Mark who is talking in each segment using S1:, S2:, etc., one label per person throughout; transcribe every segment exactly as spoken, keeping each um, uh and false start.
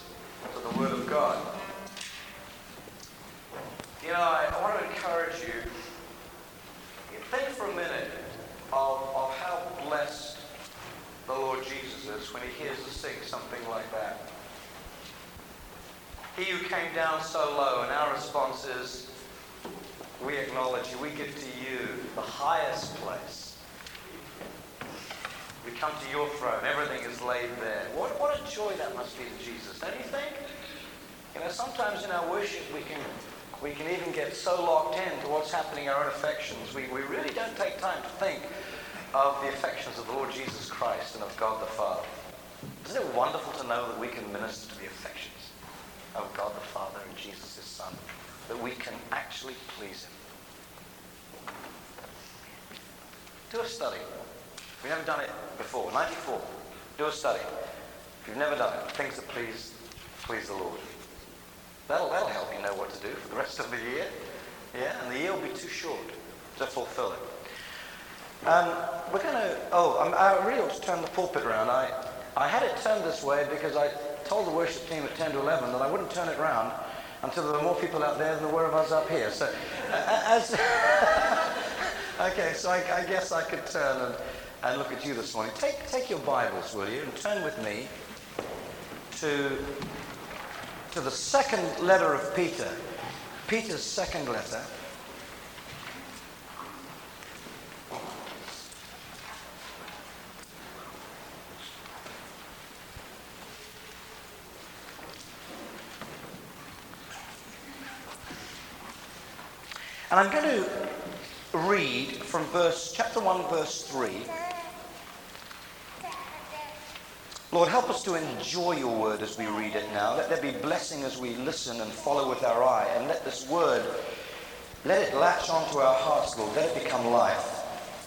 S1: to the Word of God. You know, I, I want to encourage you, you think for a minute of, of how blessed the Lord Jesus is when he hears us sing something like that. He who came down so low, and our response is, we acknowledge you, we give to you the highest place. We come to your throne, everything is laid there. What, what a joy that must be to Jesus, don't you think? You know, sometimes in our worship we can we can even get so locked in to what's happening in our own affections. We, we really don't take time to think of the affections of the Lord Jesus Christ and of God the Father. Isn't it wonderful to know that we can minister to the affections of God the Father and Jesus his Son, that we can actually please him? Do a study. If you've never done it before, ninety-four, do a study. If you've never done it, things that please, please the Lord. That'll, that'll help you know what to do for the rest of the year. Yeah, and the year will be too short to fulfill it. Um, we're going to, oh, I'm, I really ought to turn the pulpit around. I, I had it turned this way because I told the worship team at ten to eleven that I wouldn't turn it around until there were more people out there than there were of us up here. So, uh, as okay, so I, I guess I could turn and, and look at you this morning. Take, take your Bibles, will you, and turn with me to, to the second letter of Peter. Peter's second letter. And I'm going to read from verse, chapter one, verse three. Lord, help us to enjoy your word as we read it now. Let there be blessing as we listen and follow with our eye. And let this word, let it latch onto our hearts, Lord. Let it become life.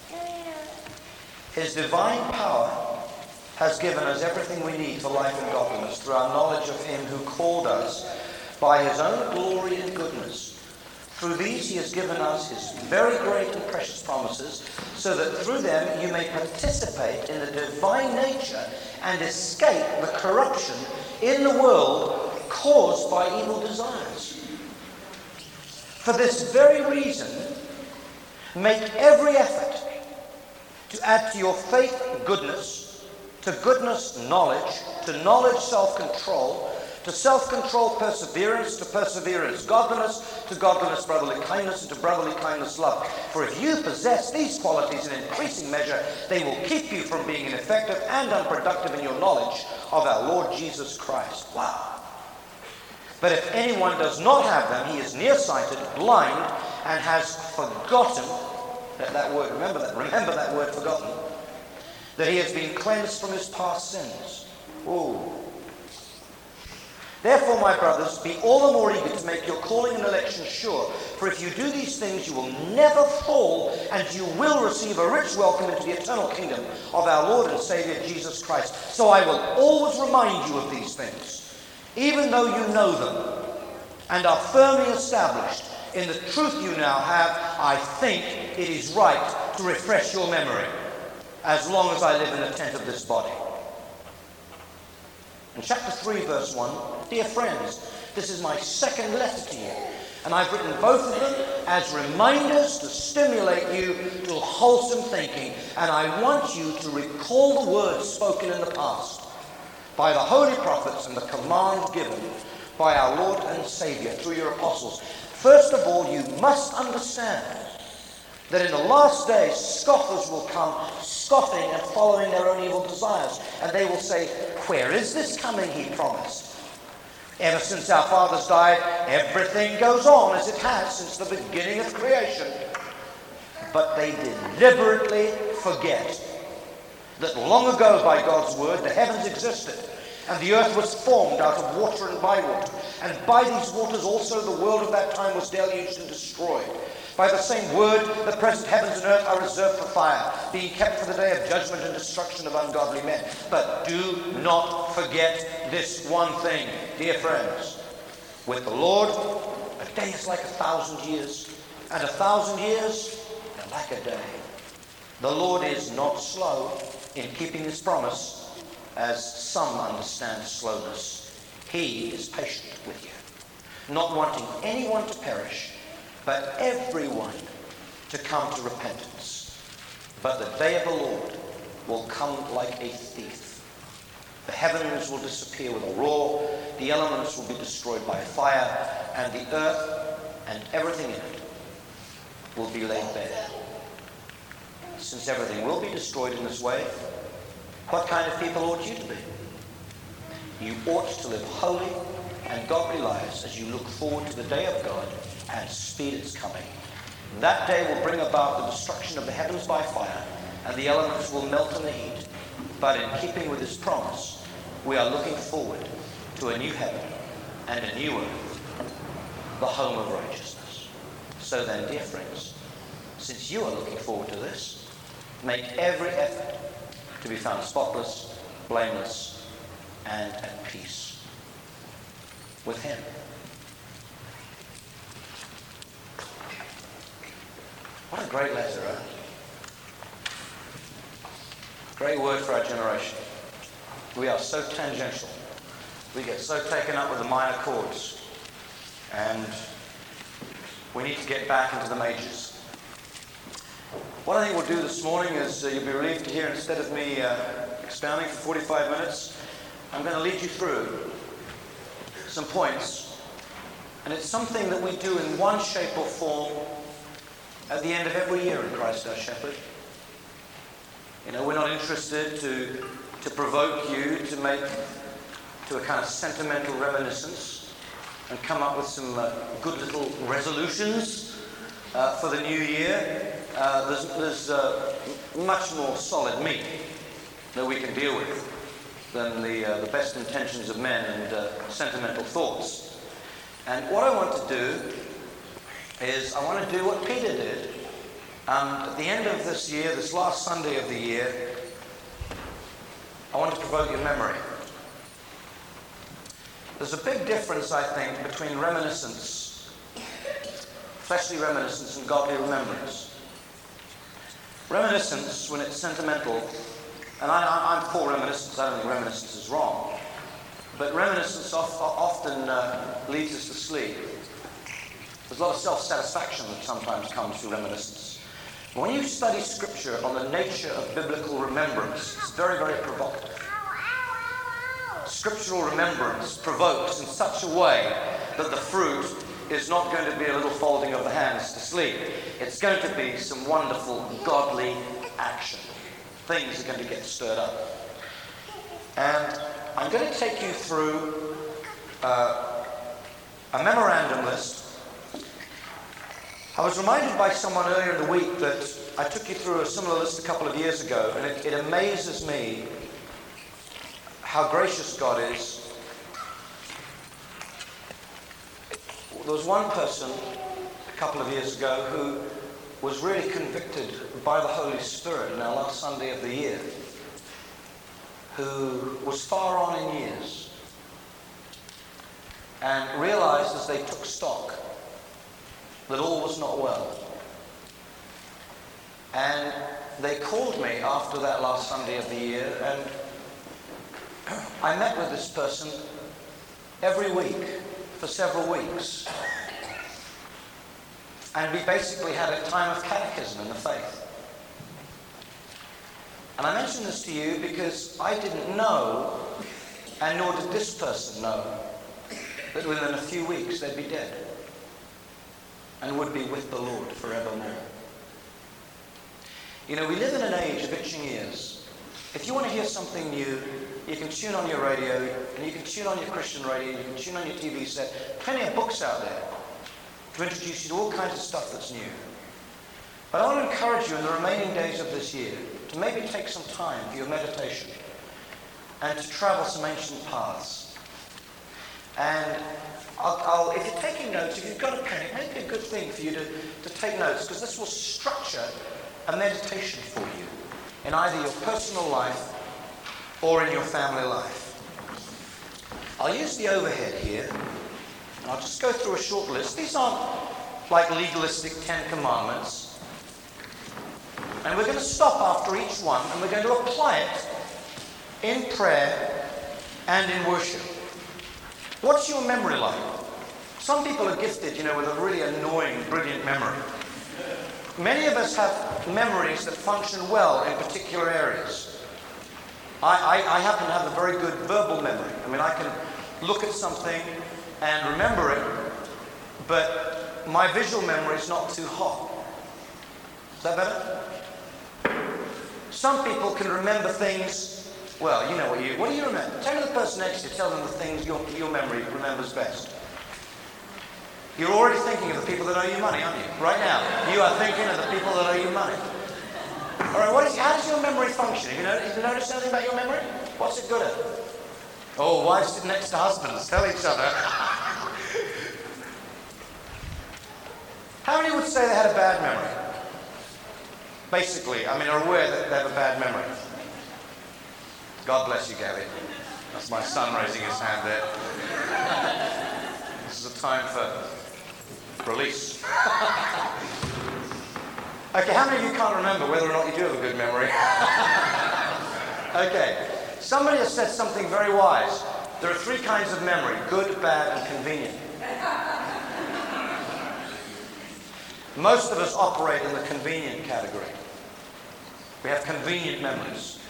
S1: His divine power has given us everything we need for life and godliness through our knowledge of him who called us by his own glory and goodness. Through these he has given us his very great and precious promises, so that through them you may participate in the divine nature and escape the corruption in the world caused by evil desires. For this very reason, make every effort to add to your faith goodness, to goodness knowledge, to knowledge self-control, to self-control perseverance, to perseverance godliness, to godliness brotherly kindness, and to brotherly kindness love. For if you possess these qualities in increasing measure, they will keep you from being ineffective and unproductive in your knowledge of our Lord Jesus Christ. Wow. But if anyone does not have them, he is nearsighted, blind, and has forgotten, that, that word, remember that, remember that word, forgotten, that he has been cleansed from his past sins. Ooh. Therefore, my brothers, be all the more eager to make your calling and election sure. For if you do these things, you will never fall, and you will receive a rich welcome into the eternal kingdom of our Lord and Savior Jesus Christ. So I will always remind you of these things, even though you know them and are firmly established in the truth you now have. I think it is right to refresh your memory as long as I live in the tent of this body. In chapter three, verse one, dear friends, this is my second letter to you, and I've written both of them as reminders to stimulate you to wholesome thinking, and I want you to recall the words spoken in the past by the holy prophets and the command given by our Lord and Savior through your apostles. First of all, you must understand that in the last days scoffers will come, scoffing and following their own evil desires. And they will say, where is this coming he promised? Ever since our fathers died, everything goes on as it has since the beginning of creation. But they deliberately forget that long ago by God's word the heavens existed, and the earth was formed out of water and by water. And by these waters also the world of that time was deluged and destroyed. By the same word, the present heavens and earth are reserved for fire, being kept for the day of judgment and destruction of ungodly men. But do not forget this one thing, dear friends. With the Lord, a day is like a thousand years, and a thousand years are like a day. The Lord is not slow in keeping his promise, as some understand slowness. He is patient with you, not wanting anyone to perish, but everyone to come to repentance. But the day of the Lord will come like a thief. The heavens will disappear with a roar, the elements will be destroyed by fire, and the earth and everything in it will be laid bare. Since everything will be destroyed in this way, what kind of people ought you to be? You ought to live holy and godly lives as you look forward to the day of God and speed its coming. That day will bring about the destruction of the heavens by fire, and the elements will melt in the heat. But in keeping with his promise, we are looking forward to a new heaven and a new earth, the home of righteousness. So then, dear friends, since you are looking forward to this, make every effort to be found spotless, blameless, and at peace with him. What a great letter, right? Great word for our generation. We are so tangential. We get so taken up with the minor chords. And we need to get back into the majors. What I think we'll do this morning is, uh, you'll be relieved to hear, instead of me uh, expounding for forty-five minutes, I'm going to lead you through some points. And it's something that we do in one shape or form at the end of every year in Christ our Shepherd. You know, we're not interested to, to provoke you to make to a kind of sentimental reminiscence and come up with some uh, good little resolutions uh, for the new year. Uh, there's there's uh, much more solid meat that we can deal with than the, uh, the best intentions of men and uh, sentimental thoughts. And what I want to do is I want to do what Peter did. Um, at the end of this year, this last Sunday of the year, I want to provoke your memory. There's a big difference, I think, between reminiscence, fleshly reminiscence, and godly remembrance. Reminiscence, when it's sentimental, and I, I'm for reminiscence, I don't think reminiscence is wrong, but reminiscence of, often uh, leads us to sleep. There's a lot of self-satisfaction that sometimes comes through reminiscence. When you study Scripture on the nature of biblical remembrance, it's very, very provocative. Scriptural remembrance provokes in such a way that the fruit is not going to be a little folding of the hands to sleep. It's going to be some wonderful, godly action. Things are going to get stirred up. And I'm going to take you through uh, a memorandum list. I was reminded by someone earlier in the week that I took you through a similar list a couple of years ago, and it, it amazes me how gracious God is. There was one person a couple of years ago who was really convicted by the Holy Spirit in our last Sunday of the year, who was far on in years, and realized as they took stock that all was not well. And they called me after that last Sunday of the year, and I met with this person every week for several weeks. And we basically had a time of catechism in the faith. And I mention this to you because I didn't know, and nor did this person know, that within a few weeks they'd be dead and would be with the Lord forevermore. You know, we live in an age of itching ears. If you want to hear something new, you can tune on your radio, and you can tune on your Christian radio, you can tune on your T V set. Plenty of books out there to introduce you to all kinds of stuff that's new. But I want to encourage you in the remaining days of this year to maybe take some time for your meditation and to travel some ancient paths. And I'll, I'll, if you're taking notes, if you've got a pen, it may be a good thing for you to, to take notes, because this will structure a meditation for you in either your personal life or in your family life. I'll use the overhead here, and I'll just go through a short list. These aren't like legalistic Ten Commandments. And we're going to stop after each one, and we're going to apply it in prayer and in worship. What's your memory like? Some people are gifted, you know, with a really annoying, brilliant memory. Many of us have memories that function well in particular areas. I, I, I happen to have a very good verbal memory. I mean, I can look at something and remember it, but my visual memory is not too hot. Is that better? Some people can remember things, well, you know what you, what do you remember? Tell the person next to you, tell them the things your, your memory remembers best. You're already thinking of the people that owe you money, aren't you? Right now, you are thinking of the people that owe you money. All right, what is, how does your memory function? Have you, noticed, have you noticed anything about your memory? What's it good at? Oh, wives sit next to husbands, tell each other. How many would say they had a bad memory? Basically, I mean, are aware that they have a bad memory. God bless you, Gabby. That's my son raising his hand there. This is a time for release. Okay, how many of you can't remember whether or not you do have a good memory? Okay, somebody has said something very wise. There are three kinds of memory: good, bad, and convenient. Most of us operate in the convenient category. We have convenient memories.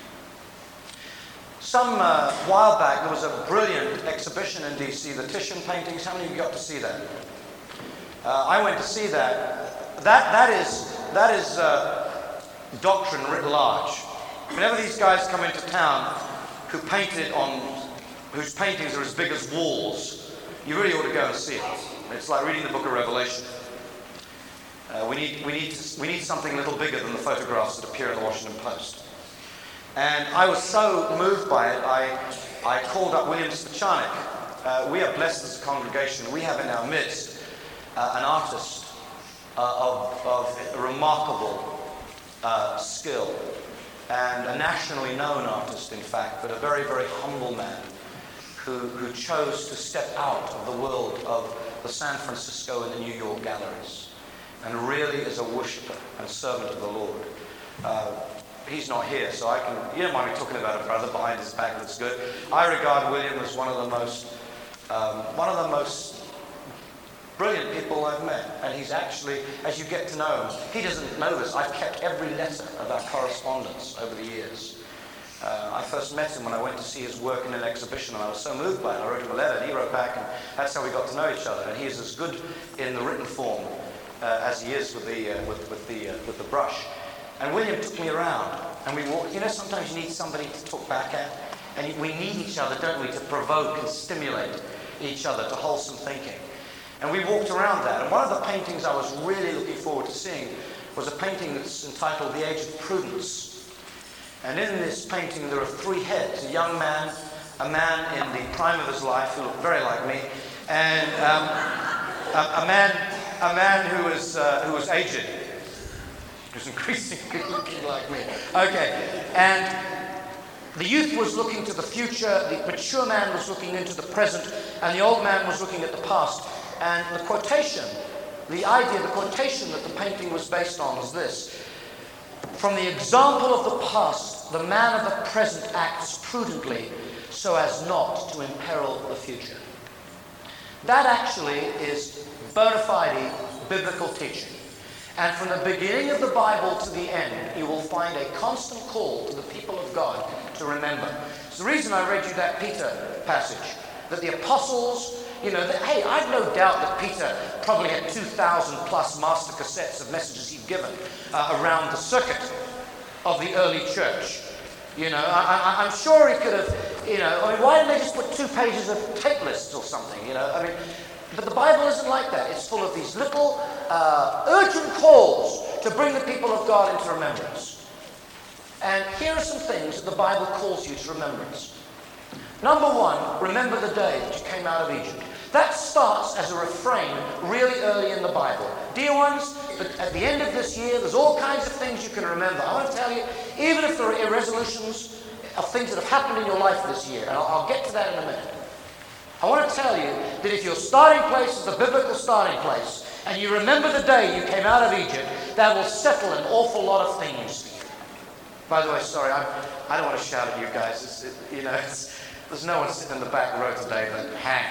S1: Some uh, while back, there was a brilliant exhibition in D C, the Titian paintings. How many of you got to see that? Uh, I went to see that. That, that is, that is uh, doctrine writ large. Whenever these guys come into town who painted on, whose paintings are as big as walls, you really ought to go and see it. It's like reading the book of Revelation. Uh, we, need, we, need to, we need something a little bigger than the photographs that appear in the Washington Post. And I was so moved by it, I, I called up William Spachanik. Uh, we are blessed as a congregation. We have in our midst uh, an artist uh, of, of remarkable uh, skill, and a nationally known artist, in fact, but a very, very humble man who, who chose to step out of the world of the San Francisco and the New York galleries, and really is a worshiper and servant of the Lord. Uh, He's not here, so I can, you don't mind me talking about a brother behind his back that's good. I regard William as one of the most, um, one of the most brilliant people I've met. And he's actually, as you get to know him, he doesn't know this. I've kept every letter of our correspondence over the years. Uh, I first met him when I went to see his work in an exhibition, and I was so moved by it. I wrote him a letter, and he wrote back, and that's how we got to know each other. And he is as good in the written form uh, as he is with the, uh, with, with, the, uh, with the brush. And William took me around, and we walked. You know, sometimes you need somebody to talk back at, and we need each other, don't we, to provoke and stimulate each other to wholesome thinking. And we walked around that, and one of the paintings I was really looking forward to seeing was a painting that's entitled The Age of Prudence. And in this painting there are three heads: a young man, a man in the prime of his life who looked very like me, and um, a, a man, a man who was uh, who was aged. Who's increasingly looking like me. Okay, and the youth was looking to the future, the mature man was looking into the present, and the old man was looking at the past. And the quotation, the idea, the quotation that the painting was based on was this: from the example of the past, the man of the present acts prudently so as not to imperil the future. That actually is bona fide biblical teaching. And from the beginning of the Bible to the end, you will find a constant call to the people of God to remember. It's the reason I read you that Peter passage, that the apostles, you know, that, hey, I've no doubt that Peter probably had two thousand plus master cassettes of messages he'd given uh, around the circuit of the early church. You know, I, I, I'm sure he could have, you know, I mean, why didn't they just put two pages of tape lists or something, you know? I mean, but the Bible isn't like that. It's full of these little uh, urgent calls to bring the people of God into remembrance. And here are some things that the Bible calls you to remembrance. Number one, remember the day that you came out of Egypt. That starts as a refrain really early in the Bible. Dear ones, at the end of this year, there's all kinds of things you can remember. I want to tell you, even if there are irresolutions of things that have happened in your life this year, and I'll, I'll get to that in a minute. I want to tell you that if your starting place is the biblical starting place, and you remember the day you came out of Egypt, that will settle an awful lot of things for you. By the way, sorry, I'm, I don't want to shout at you guys. It's, it, you know, it's, there's no one sitting in the back row today but hang.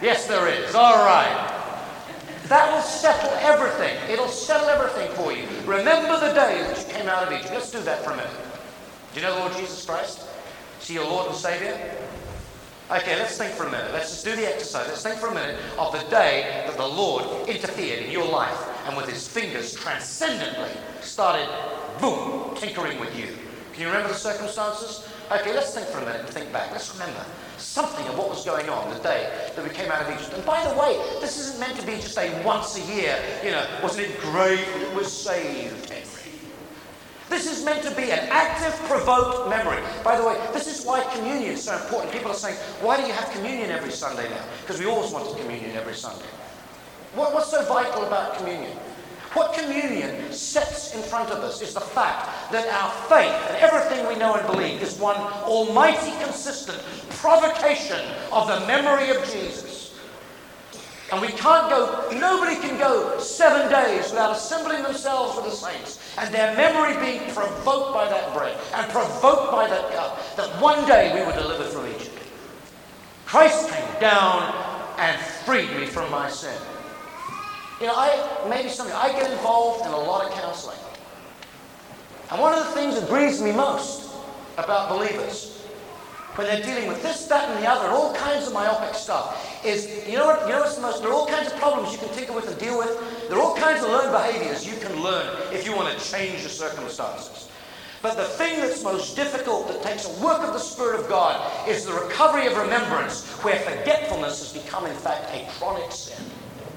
S1: Yes, there is. All right. That will settle everything. It'll settle everything for you. Remember the day that you came out of Egypt. Let's do that for a minute. Do you know the Lord Jesus Christ? Is he your Lord and Savior? Okay, let's think for a minute. Let's just do the exercise. Let's think for a minute of the day that the Lord interfered in your life and with his fingers transcendently started, boom, tinkering with you. Can you remember the circumstances? Okay, let's think for a minute and think back. Let's remember something of what was going on the day that we came out of Egypt. And by the way, this isn't meant to be just a once a year, you know, wasn't it great that we're saved, Henry? This is meant to be an active, provoked memory. By the way, this is why communion is so important. People are saying, why do you have communion every Sunday now? Because we always wanted communion every Sunday. What, what's so vital about communion? What communion sets in front of us is the fact that our faith and everything we know and believe is one almighty, consistent provocation of the memory of Jesus. And we can't go, nobody can go seven days without assembling themselves with the saints and their memory being provoked by that bread and provoked by that cup, that one day we were delivered from Egypt. Christ came down and freed me from my sin. You know, I, maybe something, I get involved in a lot of counseling. And one of the things that grieves me most about believers, when they're dealing with this, that, and the other, all kinds of myopic stuff, is, you know what, you know what's the most, there are all kinds of problems you can tinker with and deal with. There are all kinds of learned behaviors you can learn if you want to change your circumstances. But the thing that's most difficult, that takes a work of the Spirit of God, is the recovery of remembrance, where forgetfulness has become, in fact, a chronic sin.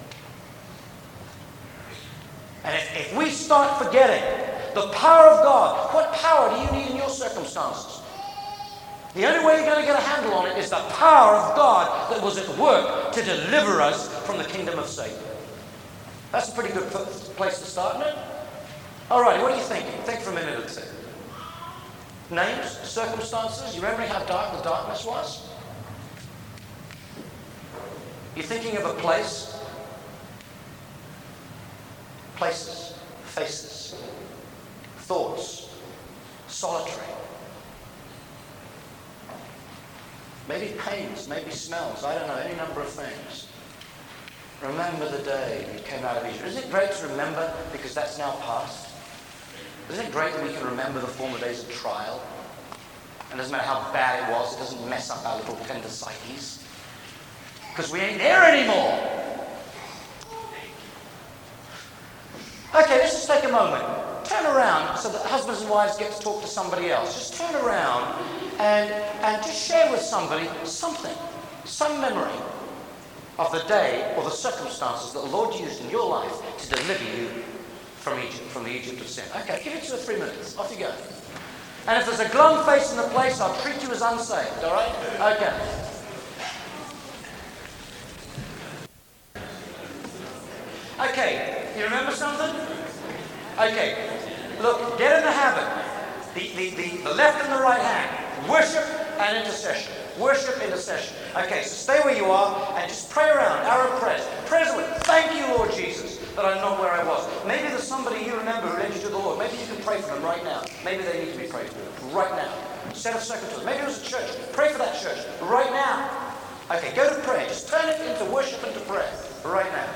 S1: And if, if we start forgetting the power of God, what power do you need in your circumstances? The only way you're going to get a handle on it is the power of God that was at work to deliver us from the kingdom of Satan. That's a pretty good place to start, isn't it? All right, what are you thinking? Think for a minute or two. Names, circumstances, you remember how dark the darkness was? You're thinking of a place? Places, faces, thoughts, solitary. Maybe pains, maybe smells, I don't know, any number of things. Remember the day you came out of Egypt. Isn't it great to remember because that's now past? Isn't it great that we can remember the former days of trial? And it doesn't matter how bad it was, it doesn't mess up our little tender psyches. Because we ain't there anymore. Okay, let's just take a moment. Turn around so that husbands and wives get to talk to somebody else. Just turn around and, and just share with somebody something, some memory of the day or the circumstances that the Lord used in your life to deliver you from Egypt, from the Egypt of sin. Okay, give it two or three minutes. Off you go. And if there's a glum face in the place, I'll treat you as unsaved, all right? Okay. Okay, you remember something? Okay, look, get in the habit. The, the, the, the left and the right hand. Worship and intercession. Worship, intercession. Okay, so stay where you are and just pray around. Arrow prayers. Prayers with, thank you, Lord Jesus, that I'm not where I was. Maybe there's somebody you remember who led you to the Lord. Maybe you can pray for them right now. Maybe they need to be prayed for right now. Set of secretaries. Maybe it was a church. Pray for that church right now. Okay, go to prayer. Just turn it into worship and to prayer right now.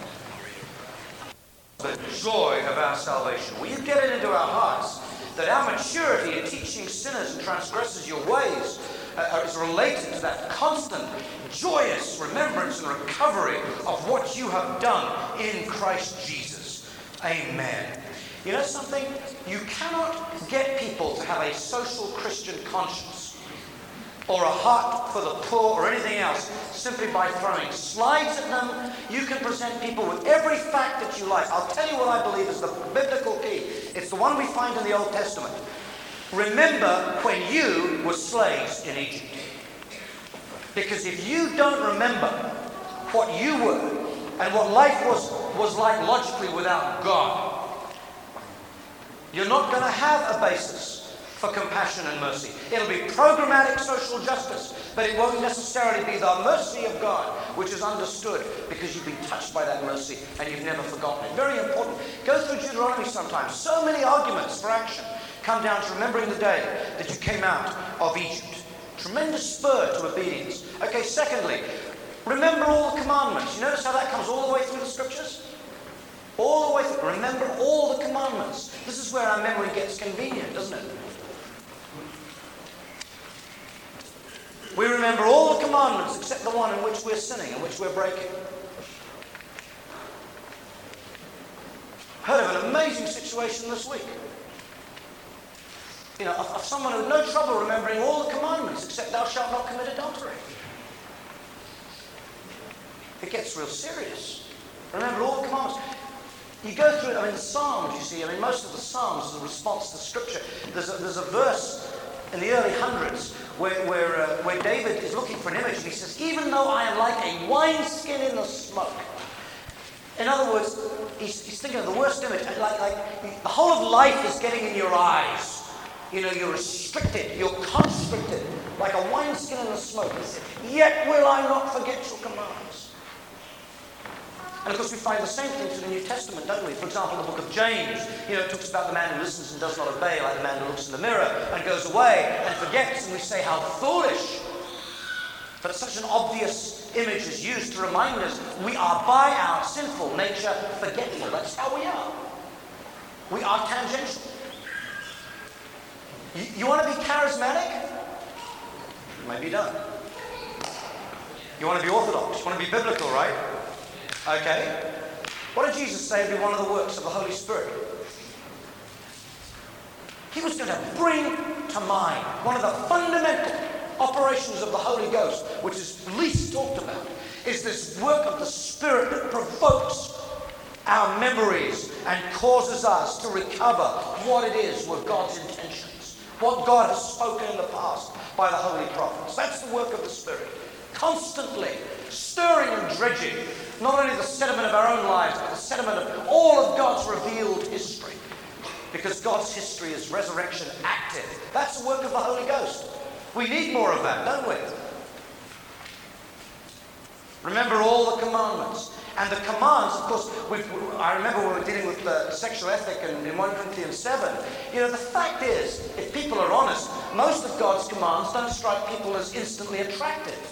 S1: The joy of our salvation. Will you get it into our hearts that our maturity in teaching sinners and transgressors your ways uh, is related to that constant, joyous remembrance and recovery of what you have done in Christ Jesus. Amen. You know something? You cannot get people to have a social Christian conscience or a heart for the poor or anything else simply by throwing slides at them. You can present people with every fact that you like. I'll tell you what I believe is the biblical key. It's the one we find in the Old Testament. Remember when you were slaves in Egypt. Because if you don't remember what you were and what life was, was like logically without God, you're not going to have a basis for compassion and mercy. It'll be programmatic social justice, but it won't necessarily be the mercy of God, which is understood because you've been touched by that mercy and you've never forgotten it. Very important. Go through Deuteronomy sometimes. So many arguments for action come down to remembering the day that you came out of Egypt. Tremendous spur to obedience. Okay, secondly, remember all Commandments. You notice how that comes all the way through the Scriptures? All the way through. Remember all the commandments. This is where our memory gets convenient, doesn't it? We remember all the commandments except the one in which we're sinning, in which we're breaking. Heard of an amazing situation this week. You know, of, of someone who had no trouble remembering all the commandments except thou shalt not commit adultery. It gets real serious. Remember all the commandments. You go through it, I mean, the Psalms, you see, I mean, most of the Psalms are a response to Scripture. There's a, there's a verse in the early hundreds where, where, uh, where David is looking for an image, and he says, even though I am like a wineskin in the smoke. In other words, he's, he's thinking of the worst image. Like, like the whole of life is getting in your eyes. You know, you're restricted, you're constricted, like a wineskin in the smoke. He said, yet will I not forget your commands. And of course we find the same thing through the New Testament, don't we? For example, the book of James, you know, it talks about the man who listens and does not obey, like the man who looks in the mirror and goes away and forgets, and we say, how foolish. But such an obvious image is used to remind us we are by our sinful nature forgetful. That's how we are. We are tangential. You, you want to be charismatic? Maybe you don't. You want to be orthodox? You want to be biblical, right? Okay. What did Jesus say would be one of the works of the Holy Spirit? He was going to bring to mind one of the fundamental operations of the Holy Ghost, which is least talked about, is this work of the Spirit that provokes our memories and causes us to recover what it is were God's intentions, what God has spoken in the past by the holy prophets. That's the work of the Spirit. Constantly stirring and dredging not only the sediment of our own lives, but the sediment of all of God's revealed history. Because God's history is resurrection active. That's the work of the Holy Ghost. We need more of that, don't we? Remember all the commandments. And the commands, of course, we've, I remember when we were dealing with uh, sexual ethic in, in First Corinthians seven. You know, the fact is, if people are honest, most of God's commands don't strike people as instantly attractive.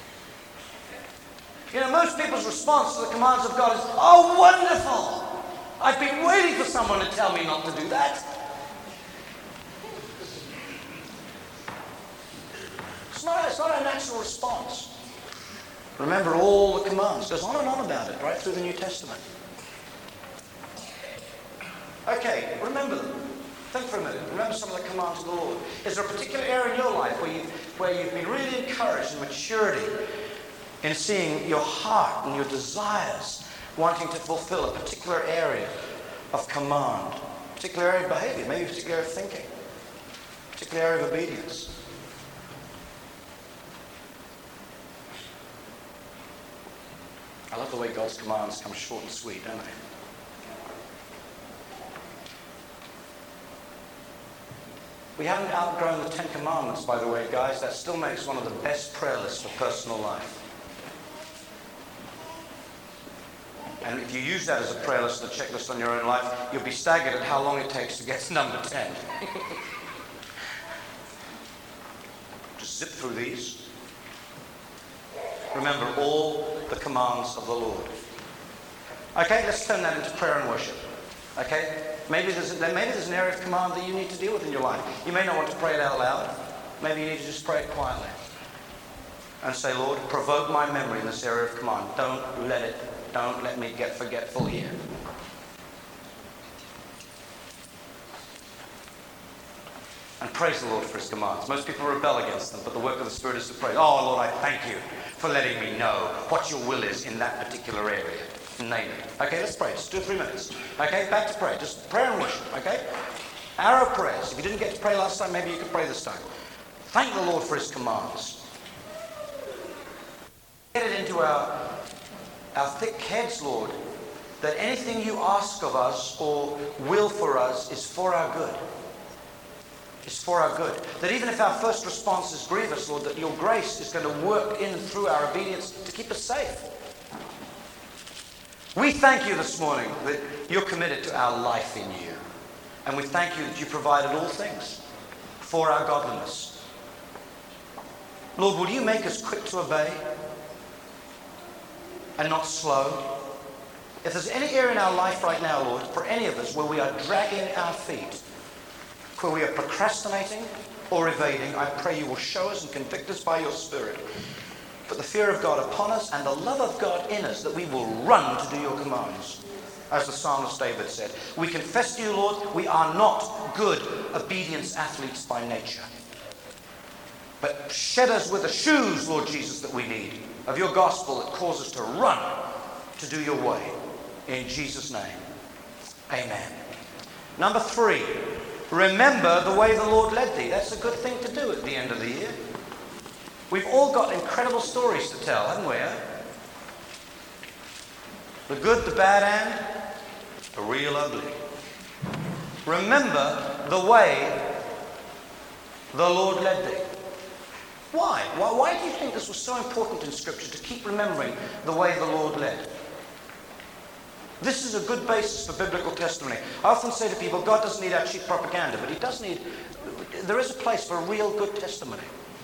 S1: You know, most people's response to the commands of God is, oh, wonderful! I've been waiting for someone to tell me not to do that. It's not, it's not a natural response. Remember all the commands. It goes on and on about it, right through the New Testament. Okay, remember them. Think for a minute. Remember some of the commands of the Lord. Is there a particular area in your life where, you, where you've been really encouraged in maturity in seeing your heart and your desires wanting to fulfill a particular area of command, a particular area of behavior, maybe a particular area of thinking, a particular area of obedience? I love the way God's commands come short and sweet, don't they? We haven't outgrown the Ten Commandments, by the way, guys. That still makes one of the best prayer lists for personal life. And if you use that as a prayer list and a checklist on your own life, you'll be staggered at how long it takes to get to number ten. Just zip through these. Remember all the commands of the Lord. Okay, let's turn that into prayer and worship. Okay? Maybe there's, a, maybe there's an area of command that you need to deal with in your life. You may not want to pray it out loud. Maybe you need to just pray it quietly. And say, Lord, provoke my memory in this area of command. Don't let it, don't let me get forgetful here. And praise the Lord for his commands. Most people rebel against them, but the work of the Spirit is to praise. Oh, Lord, I thank you for letting me know what your will is in that particular area. Name it. Okay, let's pray. Just two or three minutes. Okay, back to prayer. Just prayer and worship. Okay? Arrow prayers. If you didn't get to pray last time, maybe you could pray this time. Thank the Lord for his commands. Get it into our, our thick heads, Lord, that anything you ask of us or will for us is for our good. Is for our good. That even if our first response is grievous, Lord, that your grace is going to work in and through our obedience to keep us safe. We thank you this morning that you're committed to our life in you. And we thank you that you provided all things for our godliness. Lord, will you make us quick to obey? and not slow. If there's any area in our life right now, Lord, for any of us where we are dragging our feet, where we are procrastinating or evading, I pray you will show us and convict us by your Spirit. Put the fear of God upon us and the love of God in us, that we will run to do your commands. As the psalmist David said, we confess to you, Lord, we are not good obedience athletes by nature. But shed us with the shoes, Lord Jesus, that we need of your gospel that causes us to run to do your way. In Jesus' name, amen. Number three, remember the way the Lord led thee. That's a good thing to do at the end of the year. We've all got incredible stories to tell, haven't we? Eh? The good, the bad, and the real ugly. Remember the way the Lord led thee. Why? Why? Why do you think this was so important in Scripture, to keep remembering the way the Lord led? This is a good basis for biblical testimony. I often say to people, God doesn't need our cheap propaganda, but he does need, there is a place for real good testimony.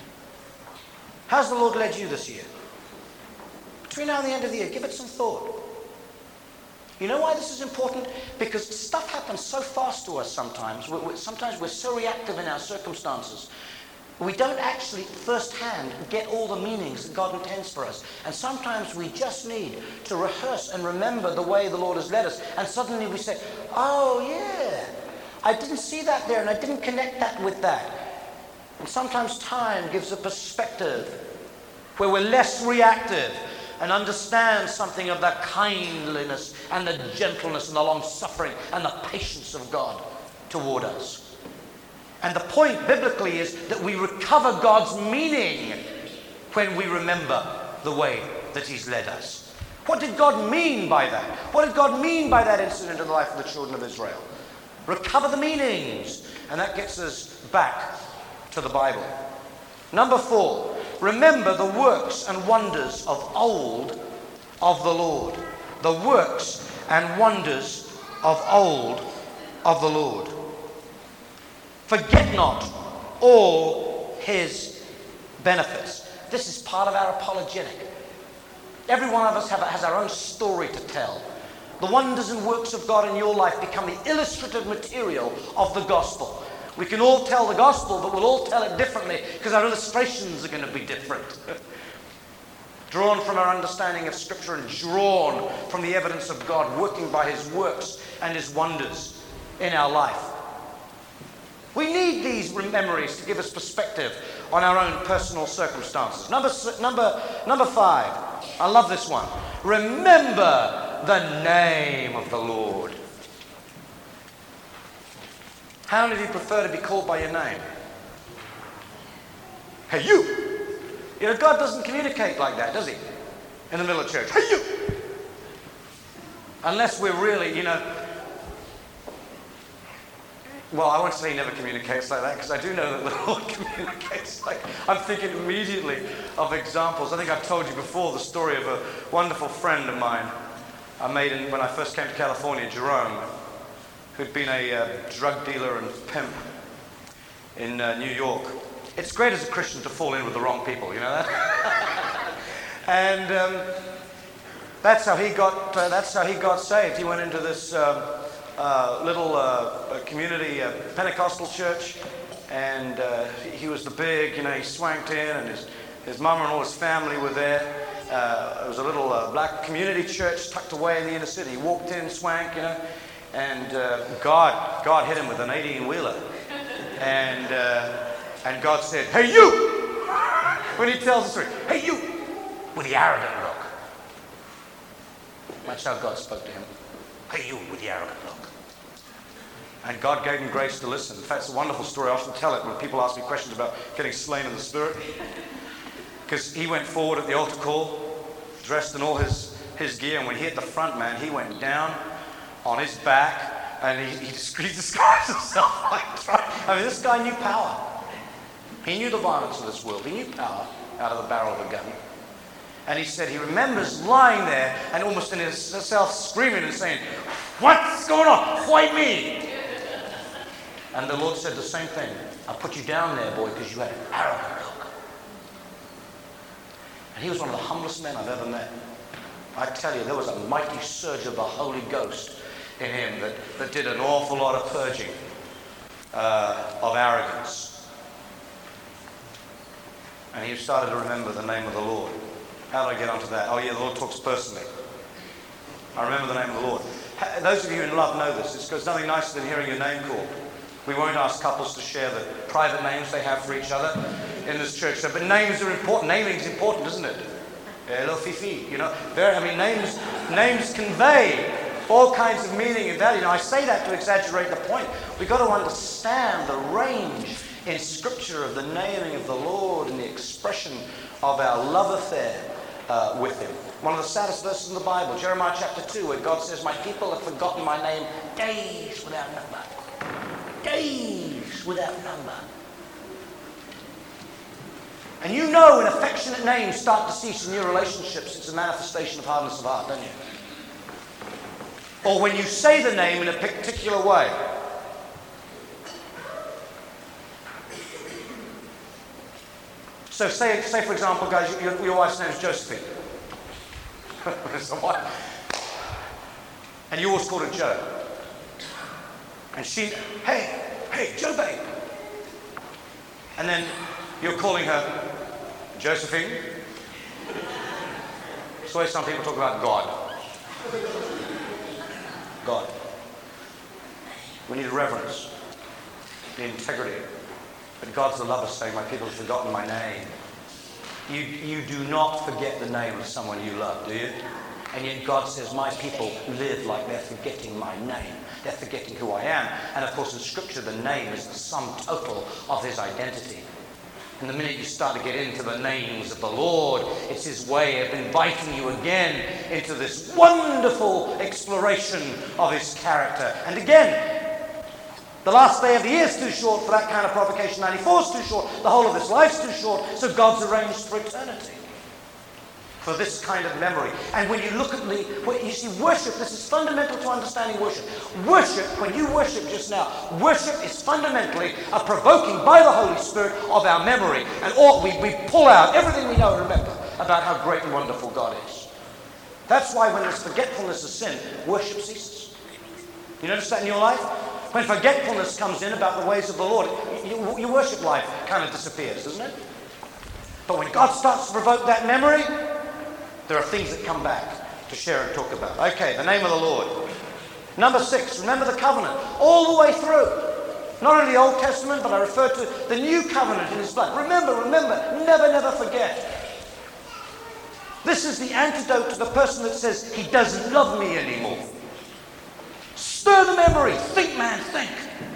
S1: How's the Lord led you this year? Between now and the end of the year, give it some thought. You know why this is important? Because stuff happens so fast to us sometimes. We're, we're, sometimes we're so reactive in our circumstances. We don't actually firsthand get all the meanings that God intends for us. And sometimes we just need to rehearse and remember the way the Lord has led us. And suddenly we say, oh yeah, I didn't see that there and I didn't connect that with that. And sometimes time gives a perspective where we're less reactive and understand something of the kindliness and the gentleness and the long-suffering and the patience of God toward us. And the point biblically is that we recover God's meaning when we remember the way that he's led us. What did God mean by that? What did God mean by that incident in the life of the children of Israel? Recover the meanings. And that gets us back to the Bible. Number four, remember the works and wonders of old of the Lord. The works and wonders of old of the Lord. Forget not all his benefits. This is part of our apologetic. Every one of us have, has our own story to tell. The wonders and works of God in your life become the illustrative material of the gospel. We can all tell the gospel, but we'll all tell it differently because our illustrations are going to be different. Drawn from our understanding of Scripture and drawn from the evidence of God working by his works and his wonders in our life. We need these memories to give us perspective on our own personal circumstances. Number, number, number five, I love this one. Remember the name of the Lord. How many of you prefer to be called by your name? Hey, you! You know, God doesn't communicate like that, does he? In the middle of church. Hey, you! Unless we're really, you know, well, I won't say he never communicates like that, because I do know that the Lord communicates like, I'm thinking immediately of examples. I think I've told you before the story of a wonderful friend of mine I made in, when I first came to California, Jerome, who'd been a uh, drug dealer and pimp in uh, New York. It's great as a Christian to fall in with the wrong people, you know that? and um, that's how he got. Uh, that's how he got saved. He went into this uh, uh, little uh, community uh, Pentecostal church, and uh, he was the big. You know, he swanked in, and his his mom and all his family were there. Uh, it was a little uh, black community church tucked away in the inner city. He walked in, swank, you know. And uh, God, God hit him with an eighteen-wheeler, and uh, and God said, "Hey you!" When he tells the story, "Hey you!" with the arrogant look. That's how God spoke to him. "Hey you!" with the arrogant look. And God gave him grace to listen. In fact, it's a wonderful story. I often tell it when people ask me questions about getting slain in the Spirit, because he went forward at the altar call, dressed in all his his gear, and when he hit the front, man, he went down on his back, and he, he, he describes himself like, I mean, this guy knew power. He knew the violence of this world. He knew power out of the barrel of a gun. And he said he remembers lying there and almost in himself screaming and saying, "What's going on? Why me?" And the Lord said the same thing. "I put you down there, boy, because you had an arrogant look." And he was one of the humblest men I've ever met. I tell you, there was a mighty surge of the Holy Ghost in him that, that did an awful lot of purging uh, of arrogance. And he started to remember the name of the Lord. How did I get onto that? Oh yeah, the Lord talks personally. I remember the name of the Lord. Those of you in love know this. It's because nothing nicer than hearing your name called. We won't ask couples to share the private names they have for each other in this church. So, but names are important. Naming is important, isn't it? Hello, Fifi. You know, very, I mean, names names convey all kinds of meaning and value. Now, I say that to exaggerate the point. We've got to understand the range in Scripture of the naming of the Lord and the expression of our love affair uh, with Him. One of the saddest verses in the Bible, Jeremiah chapter two, where God says, "My people have forgotten my name days without number." Days without number. And you know when affectionate names start to cease in your relationships, it's a manifestation of hardness of heart, don't you? Or when you say the name in a particular way. So say, say for example, guys, your, your wife's name is Josephine. And you always called her Joe. And she, hey, hey, Joe babe. And then you're calling her Josephine. It's the way some people talk about God. God. We need reverence, the integrity. But God's the lover saying, "My people have forgotten my name." You, you do not forget the name of someone you love, do you? And yet God says, "My people live like they're forgetting my name. They're forgetting who I am." And of course in Scripture the name is the sum total of His identity. And the minute you start to get into the names of the Lord, it's His way of inviting you again into this wonderful exploration of His character. And again, the last day of the year is too short for that kind of provocation. ninety-four is too short. The whole of this life's too short. So God's arranged for eternity, for this kind of memory. And when you look at the, when you see worship, this is fundamental to understanding worship. Worship, when you worship just now, worship is fundamentally a provoking by the Holy Spirit of our memory. And all, we, we pull out everything we know and remember about how great and wonderful God is. That's why when there's forgetfulness of sin, worship ceases. You notice that in your life? When forgetfulness comes in about the ways of the Lord, you, your worship life kind of disappears, doesn't it? But when God starts to provoke that memory, there are things that come back to share and talk about. Okay, the name of the Lord. Number six, remember the covenant. All the way through. Not only the Old Testament, but I refer to the new covenant in His blood. Remember, remember, never, never forget. This is the antidote to the person that says, "He doesn't love me anymore." Stir the memory. Think, man, think.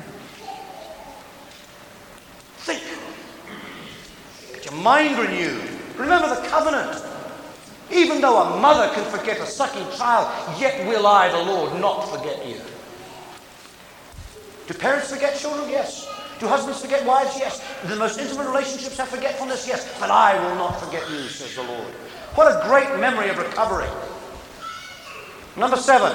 S1: Think. Get your mind renewed. Remember the covenant. Even though a mother can forget a sucking child, yet will I, the Lord, not forget you. Do parents forget children? Yes. Do husbands forget wives? Yes. Do the most intimate relationships have forgetfulness? Yes. But I will not forget you, says the Lord. What a great memory of recovery. Number seven.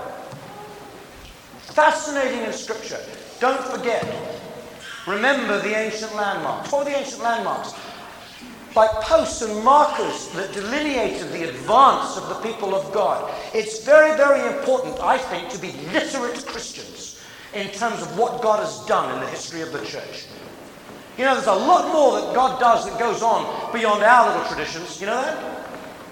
S1: Fascinating in Scripture. Don't forget. Remember the ancient landmarks. What were the ancient landmarks? Like posts and markers that delineated the advance of the people of God. It's very, very important, I think, to be literate Christians in terms of what God has done in the history of the church. You know, there's a lot more that God does that goes on beyond our little traditions. You know that?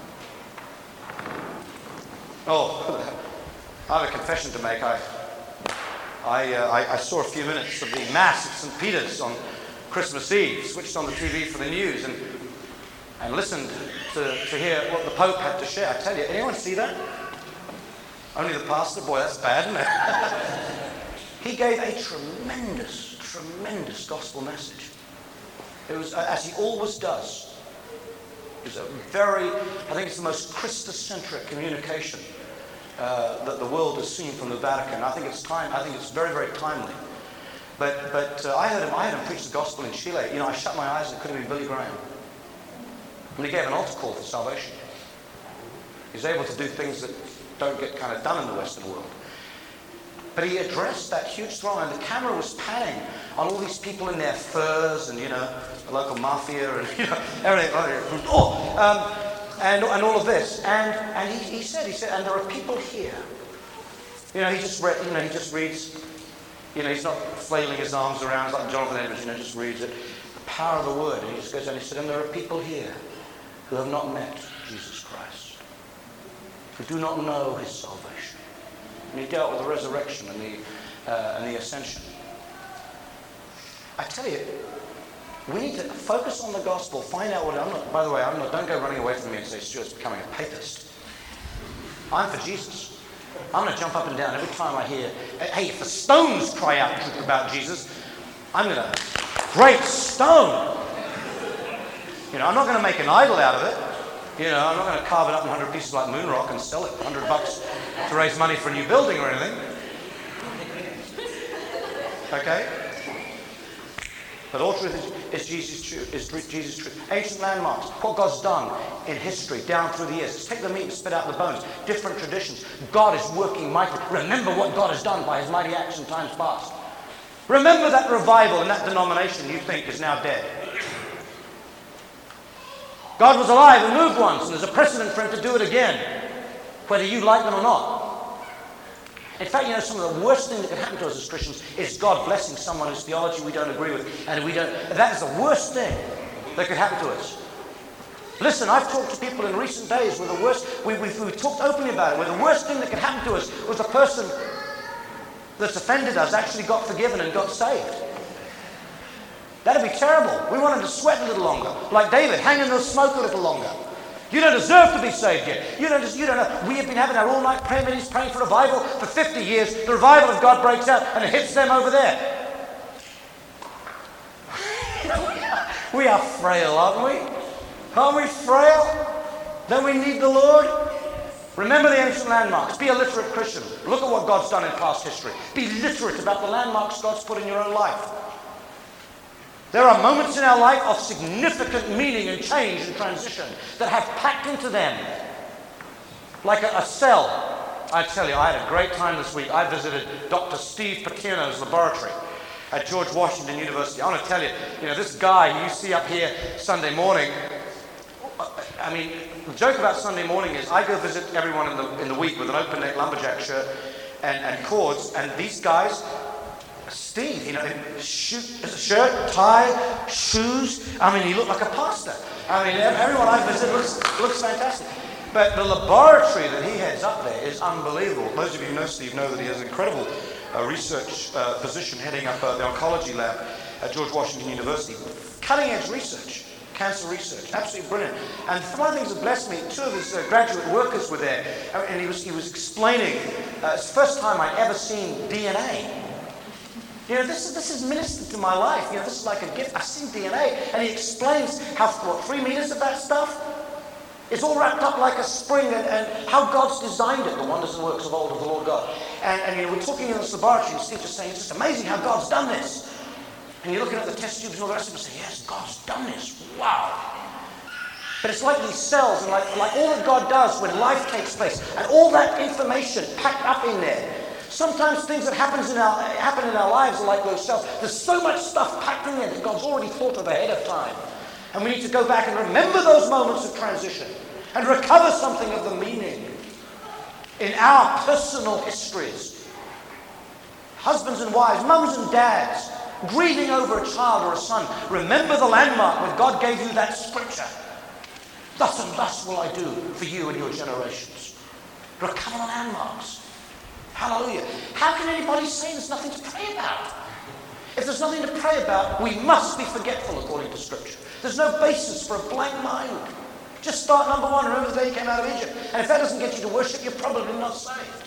S1: Oh, I have a confession to make. I, I, uh, I, I saw a few minutes of the Mass at Saint Peter's on Christmas Eve, switched on the T V for the news, and and listened to, to hear what the Pope had to share. I tell you, anyone see that? Only the pastor? Boy, that's bad, isn't it? He gave a tremendous, tremendous gospel message. It was, as he always does, it was a very, I think it's the most Christocentric communication uh, that the world has seen from the Vatican. I think it's time. I think it's very, very timely. But but uh, I heard him. I heard him preach the gospel in Chile. You know, I shut my eyes and it could have been Billy Graham. And he gave an altar call for salvation. He's able to do things that don't get kind of done in the Western world. But he addressed that huge throng, and the camera was panning on all these people in their furs and, you know, the local mafia and, you know, everything. Oh, um, and, and all of this. And, and he, he said, he said, and there are people here. You know, he just read, you know, he just reads, you know, he's not flailing his arms around like Jonathan Edwards, you know, just reads it. The power of the word. And he just goes down, he said, and there are people here who have not met Jesus Christ, who do not know his salvation. And he dealt with the resurrection and the, uh, and the ascension. I tell you, we need to focus on the gospel, find out what, I'm not, by the way, I'm not, don't go running away from me and say Stuart's becoming a papist. I'm for Jesus. I'm going to jump up and down every time I hear, hey, if the stones cry out truth about Jesus, I'm going to, great stone. You know, I'm not going to make an idol out of it. You know, I'm not going to carve it up in one hundred pieces like moon rock and sell it for one hundred bucks to raise money for a new building or anything. Okay? But all truth is, is Jesus truth. Is Jesus truth. Ancient landmarks, what God's done in history down through the years. Just take the meat and spit out the bones. Different traditions. God is working mightily. Remember what God has done by his mighty acts in times past. Remember that revival in that denomination you think is now dead. God was alive and moved once, and there's a precedent for him to do it again, whether you like them or not. In fact, you know, some of the worst thing that can happen to us as Christians is God blessing someone whose theology we don't agree with. And we don't. That is the worst thing that could happen to us. Listen, I've talked to people in recent days where the worst, we, we've, we've talked openly about it, where the worst thing that could happen to us was the person that's offended us actually got forgiven and got saved. That'd be terrible. We want him to sweat a little longer. Like David, hang in the smoke a little longer. You don't deserve to be saved yet. You don't, you don't know. We have been having our all-night prayer meetings, praying for revival for fifty years. The revival of God breaks out and it hits them over there. We are frail, aren't we? Aren't we frail? Don't we need the Lord? Remember the ancient landmarks. Be a literate Christian. Look at what God's done in past history. Be literate about the landmarks God's put in your own life. There are moments in our life of significant meaning and change and transition that have packed into them like a, a cell. I tell you, I had a great time this week. I visited Doctor Steve Paterno's laboratory at George Washington University. I want to tell you, you know, this guy you see up here Sunday morning, I mean, the joke about Sunday morning is I go visit everyone in the in the week with an open neck lumberjack shirt and, and cords, and these guys, Steve, you know, shoot, shirt, tie, shoes. I mean, he looked like a pastor. I mean, everyone I visit looks, looks fantastic. But the laboratory that he heads up there is unbelievable. Those of you who know Steve know that he has an incredible uh, research uh, position heading up uh, the oncology lab at George Washington University. Cutting-edge research, cancer research, absolutely brilliant. And one of the things that blessed me, two of his uh, graduate workers were there, and he was he was explaining. Uh, it's the first time I'd ever seen D N A. You know, this is this is ministered to my life. You know, this is like a gift. I've seen D N A, and he explains how what three meters of that stuff is all wrapped up like a spring, and, and how God's designed it, the wonders and works of old of the Lord God. And, and you know, we're talking in this laboratory, and Steve just saying, it's just amazing how God's done this. And you're looking at the test tubes and all the rest of it, and say, yes, God's done this. Wow. But it's like these cells, and like like all that God does when life takes place, and all that information packed up in there. Sometimes things that happens in our, happen in our lives are like those cells. There's so much stuff packed in there that God's already thought of ahead of time. And we need to go back and remember those moments of transition and recover something of the meaning in our personal histories. Husbands and wives, mums and dads, grieving over a child or a son. Remember the landmark when God gave you that scripture. Thus and thus will I do for you and your generations. Recover the landmarks. Hallelujah. How can anybody say there's nothing to pray about? If there's nothing to pray about, we must be forgetful according to Scripture. There's no basis for a blank mind. Just start number one. Remember the day you came out of Egypt. And if that doesn't get you to worship, you're probably not saved.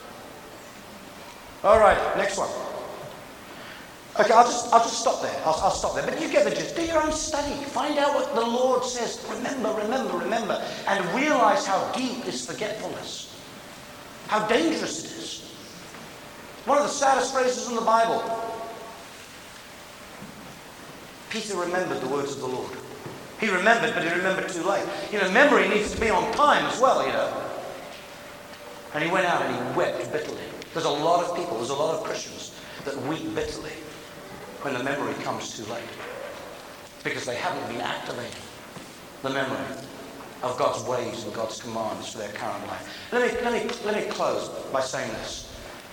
S1: All right, next one. Okay, I'll just I'll just stop there. I'll, I'll stop there. But you get the gist. Do your own study. Find out what the Lord says. Remember, remember, remember. And realize how deep is forgetfulness. How dangerous it is. One of the saddest phrases in the Bible. Peter remembered the words of the Lord. He remembered, but he remembered too late. You know, memory needs to be on time as well, you know. And he went out and he wept bitterly. There's a lot of people, there's a lot of Christians that weep bitterly when the memory comes too late. Because they haven't been activating the memory of God's ways and God's commands for their current life. Let me, let me, let me close by saying this.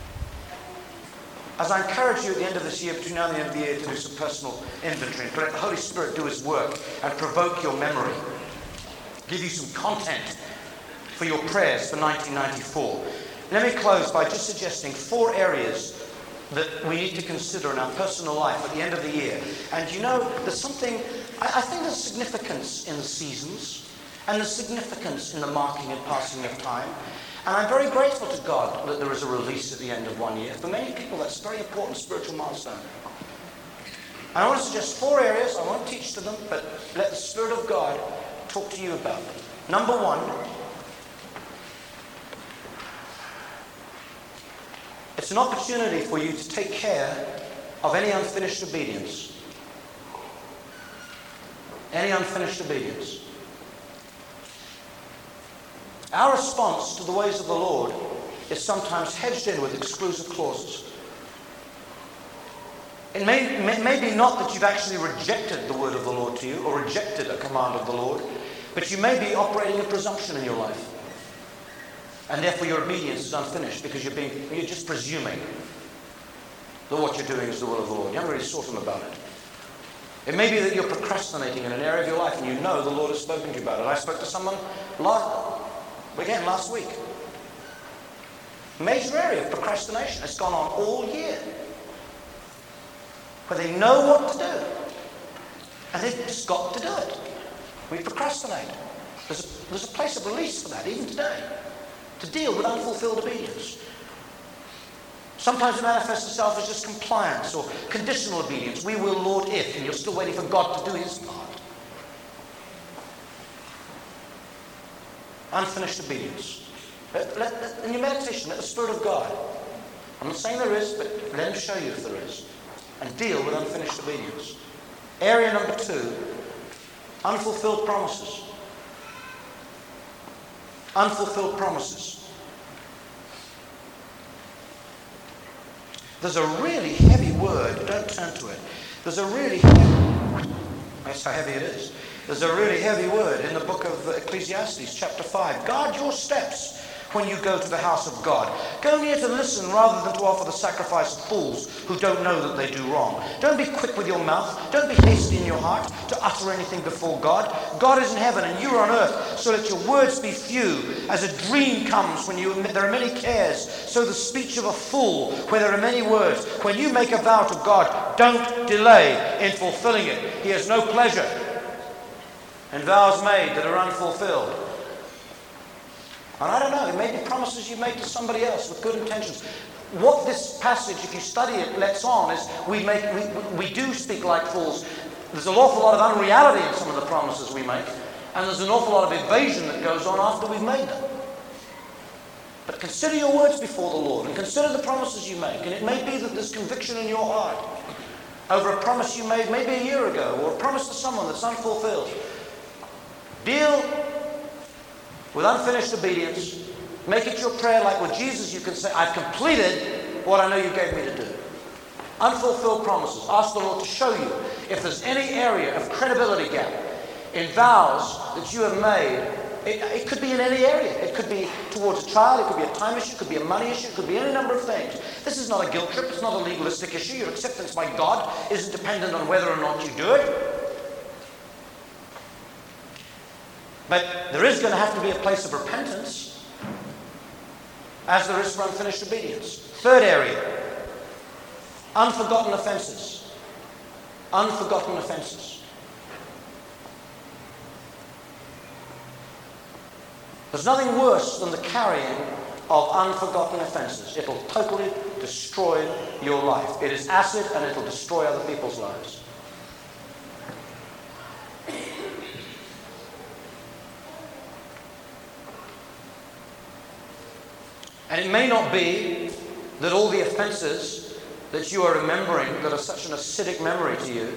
S1: As I encourage you at the end of this year, between now and the end of the year, to do some personal inventory, and let the Holy Spirit do His work and provoke your memory, give you some content for your prayers for nineteen ninety-four. Let me close by just suggesting four areas that we need to consider in our personal life at the end of the year. And you know, there's something, I, I think there's significance in the seasons, and there's significance in the marking and passing of time. And I'm very grateful to God that there is a release at the end of one year. For many people, that's a very important spiritual milestone. And I want to suggest four areas. I won't teach to them, but let the Spirit of God talk to you about them. Number one, it's an opportunity for you to take care of any unfinished obedience. Any unfinished obedience. Our response to the ways of the Lord is sometimes hedged in with exclusive clauses. It may, may, may be not that you've actually rejected the word of the Lord to you or rejected a command of the Lord, but you may be operating in presumption in your life. And therefore your obedience is unfinished because you're, being, you're just presuming that what you're doing is the will of the Lord. You haven't really thought about it. It may be that you're procrastinating in an area of your life and you know the Lord has spoken to you about it. I spoke to someone last, again last week. Major area of procrastination. It's gone on all year. Where they know what to do. And they've just got to do it. We procrastinate. There's a, there's a place of release for that, even today. To deal with unfulfilled obedience. Sometimes it manifests itself as just compliance or conditional obedience. We will, Lord, if, and you're still waiting for God to do His part. Unfinished obedience. Let, let, let, in your meditation, let the Spirit of God, I'm not saying there is, but let Him show you if there is, and deal with unfinished obedience. Area number two, unfulfilled promises. Unfulfilled promises. There's a really heavy word, don't turn to it. There's a really heavy, that's how heavy it is. There's a really heavy word in the book of Ecclesiastes, chapter five. Guard your steps when you go to the house of God. Go near to listen rather than to offer the sacrifice of fools who don't know that they do wrong. Don't be quick with your mouth. Don't be hasty in your heart to utter anything before God. God is in heaven and you are on earth, so let your words be few. As a dream comes when you there are many cares, so the speech of a fool where there are many words. When you make a vow to God, don't delay in fulfilling it. He has no pleasure in vows made that are unfulfilled. And I don't know, it may be promises you made to somebody else with good intentions. What this passage, if you study it, lets on is we make we, we do speak like fools. There's an awful lot of unreality in some of the promises we make, and there's an awful lot of evasion that goes on after we've made them. But consider your words before the Lord, and consider the promises you make. And it may be that there's conviction in your heart over a promise you made maybe a year ago, or a promise to someone that's unfulfilled. Deal with unfinished obedience. Make it your prayer like with Jesus. You can say, I've completed what I know you gave me to do. Unfulfilled promises. Ask the Lord to show you if there's any area of credibility gap in vows that you have made. It, it could be in any area. It could be towards a child. It could be a time issue. It could be a money issue. It could be any number of things. This is not a guilt trip. It's not a legalistic issue. Your acceptance by God isn't dependent on whether or not you do it. But there is going to have to be a place of repentance, as there is for unfinished obedience. Third area, unforgotten offenses. Unforgotten offenses. There's nothing worse than the carrying of unforgotten offenses. It'll totally destroy your life. It is acid and it'll destroy other people's lives. And it may not be that all the offenses that you are remembering that are such an acidic memory to you,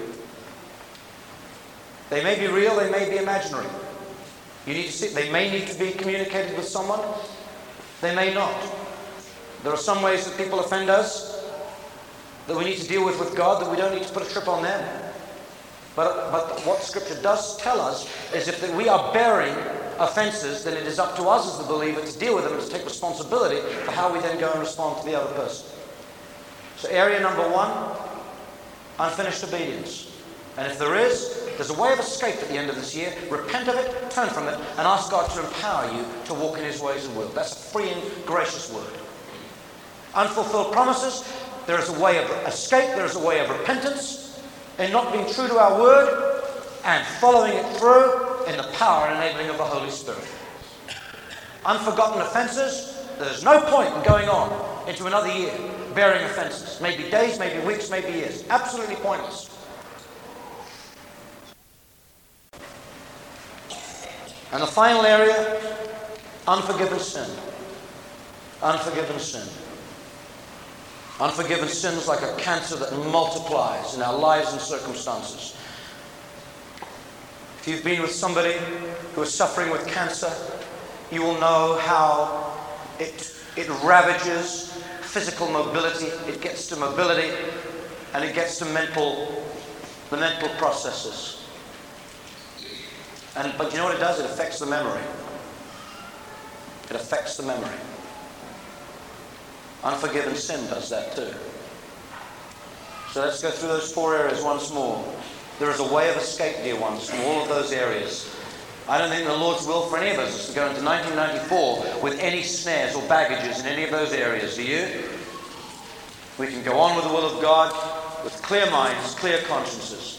S1: they may be real, they may be imaginary. You need to see, they may need to be communicated with someone, they may not. There are some ways that people offend us that we need to deal with with God, that we don't need to put a trip on them. But, but what Scripture does tell us is if that we are bearing offenses, then it is up to us as the believer to deal with them and to take responsibility for how we then go and respond to the other person. So area number one, unfinished obedience. And if there is, there's a way of escape at the end of this year. Repent of it, turn from it, and ask God to empower you to walk in his ways and will. That's a free and gracious word. Unfulfilled promises, there is a way of escape, there is a way of repentance in not being true to our word and following it through in the power and enabling of the Holy Spirit. Unforgotten offenses, there's no point in going on into another year bearing offenses. Maybe days, maybe weeks, maybe years. Absolutely pointless. And the final area, unforgiven sin. Unforgiven sin. Unforgiven sin is like a cancer that multiplies in our lives and circumstances. If you've been with somebody who is suffering with cancer, you will know how it, it ravages physical mobility, it gets to mobility, and it gets to mental, the mental processes. And, but you know what it does? It affects the memory. It affects the memory. Unforgiven sin does that too. So let's go through those four areas once more. There is a way of escape, dear ones, from all of those areas. I don't think the Lord's will for any of us is to go into nineteen ninety-four with any snares or baggages in any of those areas. Do you? We can go on with the will of God with clear minds, clear consciences.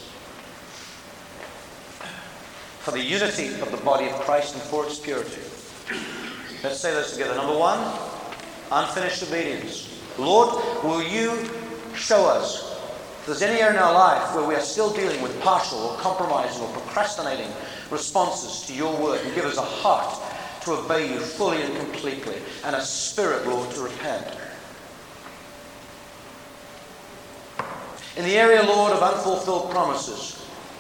S1: For the unity of the body of Christ and for its purity. Let's say those together. Number one, unfinished obedience. Lord, will you show us if there's any area in our life where we are still dealing with partial or compromising or procrastinating responses to your word, and give us a heart to obey you fully and completely, and a spirit, Lord, to repent. In the area, Lord, of unfulfilled promises,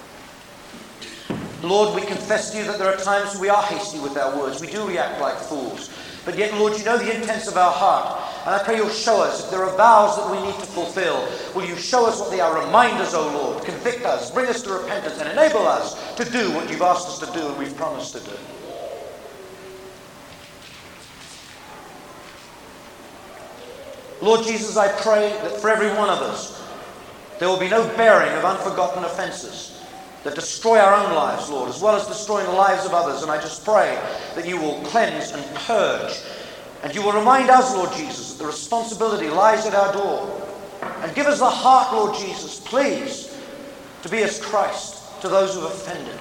S1: Lord, we confess to you that there are times we are hasty with our words. We do react like fools. But yet, Lord, you know the intents of our heart. And I pray you'll show us if there are vows that we need to fulfill. Will you show us what they are? Remind us, O Lord. Convict us. Bring us to repentance and enable us to do what you've asked us to do and we've promised to do. Lord Jesus, I pray that for every one of us, there will be no bearing of unforgotten offenses that destroy our own lives, Lord, as well as destroying the lives of others. And I just pray that you will cleanse and purge. And you will remind us, Lord Jesus, that the responsibility lies at our door. And give us the heart, Lord Jesus, please, to be as Christ to those who have offended.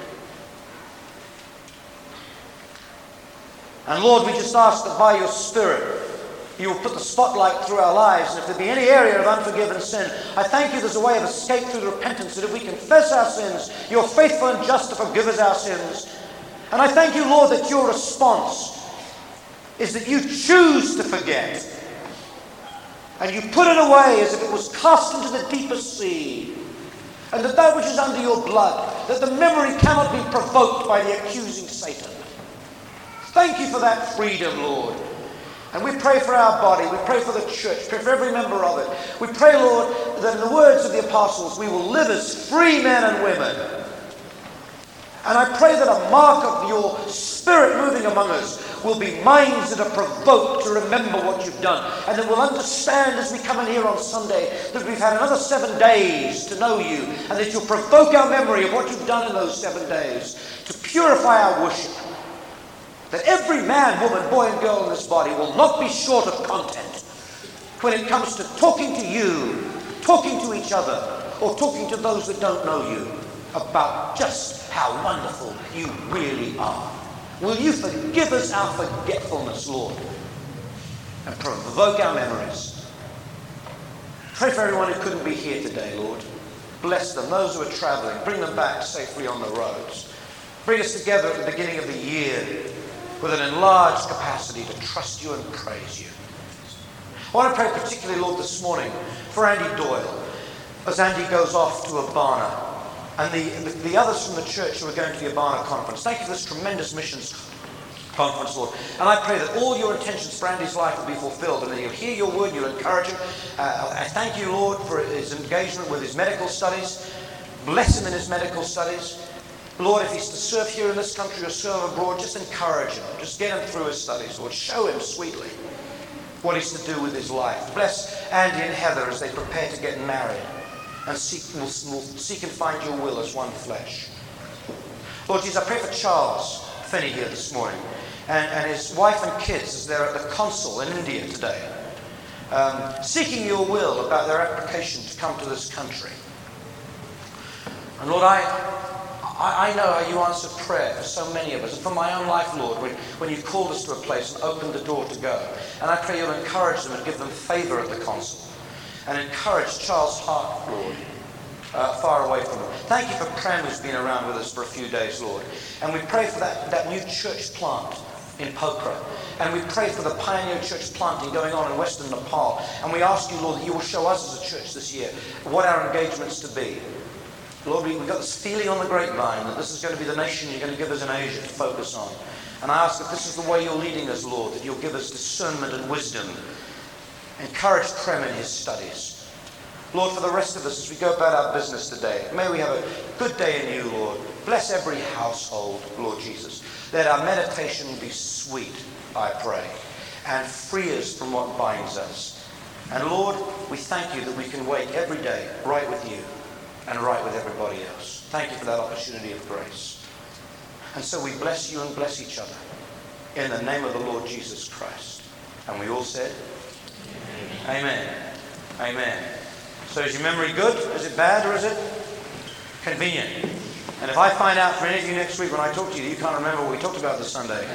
S1: And Lord, we just ask that by your Spirit, you will put the spotlight through our lives. And if there be any area of unforgiven sin, I thank you there's a way of escape through the repentance, that if we confess our sins, you're faithful and just to forgive us our sins. And I thank you, Lord, that your response is that you choose to forget. And you put it away as if it was cast into the deepest sea. And that that which is under your blood, that the memory cannot be provoked by the accusing Satan. Thank you for that freedom, Lord. And we pray for our body, we pray for the church, pray for every member of it. We pray, Lord, that in the words of the apostles, we will live as free men and women. And I pray that a mark of your Spirit moving among us will be minds that are provoked to remember what you've done. And that we'll understand as we come in here on Sunday that we've had another seven days to know you. And that you'll provoke our memory of what you've done in those seven days to purify our worship. That every man, woman, boy and girl in this body will not be short of content when it comes to talking to you, talking to each other, or talking to those that don't know you about just how wonderful you really are. Will you forgive us our forgetfulness, Lord, and provoke our memories? Pray for everyone who couldn't be here today, Lord. Bless them, those who are traveling. Bring them back safely on the roads. Bring us together at the beginning of the year with an enlarged capacity to trust you and praise you. I want to pray particularly, Lord, this morning for Andy Doyle as Andy goes off to Abana and the, the, the others from the church who are going to the Abana conference. Thank you for this tremendous missions conference, Lord. And I pray that all your intentions for Andy's life will be fulfilled and that he'll hear your word, you'll encourage him. Uh, I thank you, Lord, for his engagement with his medical studies. Bless him in his medical studies. Lord, if he's to serve here in this country or serve abroad, just encourage him. Just get him through his studies, Lord. Show him sweetly what he's to do with his life. Bless Andy and Heather as they prepare to get married and seek, will, will seek and find your will as one flesh. Lord Jesus, I pray for Charles Finney here this morning and, and his wife and kids as they're at the consul in India today, um, seeking your will about their application to come to this country. And Lord, I, I, I know how you answer prayer for so many of us, and for my own life, Lord, when, when you called us to a place and opened the door to go. And I pray you'll encourage them and give them favor at the consul. And encourage Charles' heart, Lord, uh, far away from them. Thank you for Prem, who's been around with us for a few days, Lord. And we pray for that, that new church plant in Pokhara. And we pray for the pioneer church planting going on in Western Nepal. And we ask you, Lord, that you will show us as a church this year what our engagements to be. Lord, we've got this feeling on the grapevine that this is going to be the nation you're going to give us in Asia to focus on. And I ask that this is the way you're leading us, Lord, that you'll give us discernment and wisdom. Encourage Prem in his studies. Lord, for the rest of us, as we go about our business today, may we have a good day in you, Lord. Bless every household, Lord Jesus. Let our meditation be sweet, I pray, and free us from what binds us. And Lord, we thank you that we can wake every day right with you and right with everybody else. Thank you for that opportunity of grace. And so we bless you and bless each other in the name of the Lord Jesus Christ. And we all said, Amen. Amen. So is your memory good? Is it bad, or is it convenient? And if I find out for any of you next week when I talk to you, you can't remember what we talked about this Sunday.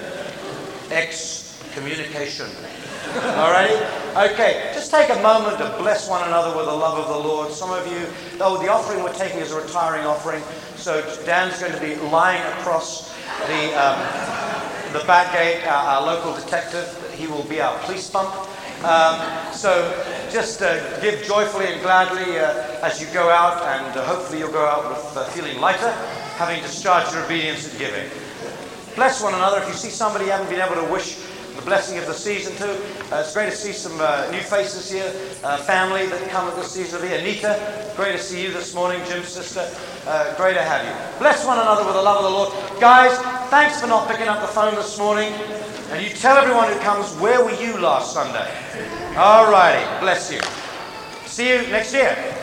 S1: Excommunication. All right? Okay, just take a moment to bless one another with the love of the Lord. Some of you, oh, the offering we're taking is a retiring offering. So Dan's going to be lying across the, um, the back gate, our, our local detective. He will be our police bump. Um, so just uh, give joyfully and gladly uh, as you go out, and uh, hopefully you'll go out with uh, feeling lighter, having discharged your obedience in giving. Bless one another. If you see somebody you haven't been able to wish the blessing of the season to, uh, it's great to see some uh, new faces here, uh, family that come at this season of the year. Anita, great to see you this morning. Jim's sister, uh, great to have you. Bless one another with the love of the Lord. Guys, thanks for not picking up the phone this morning. And you tell everyone who comes, where were you last Sunday? All righty, bless you. See you next year.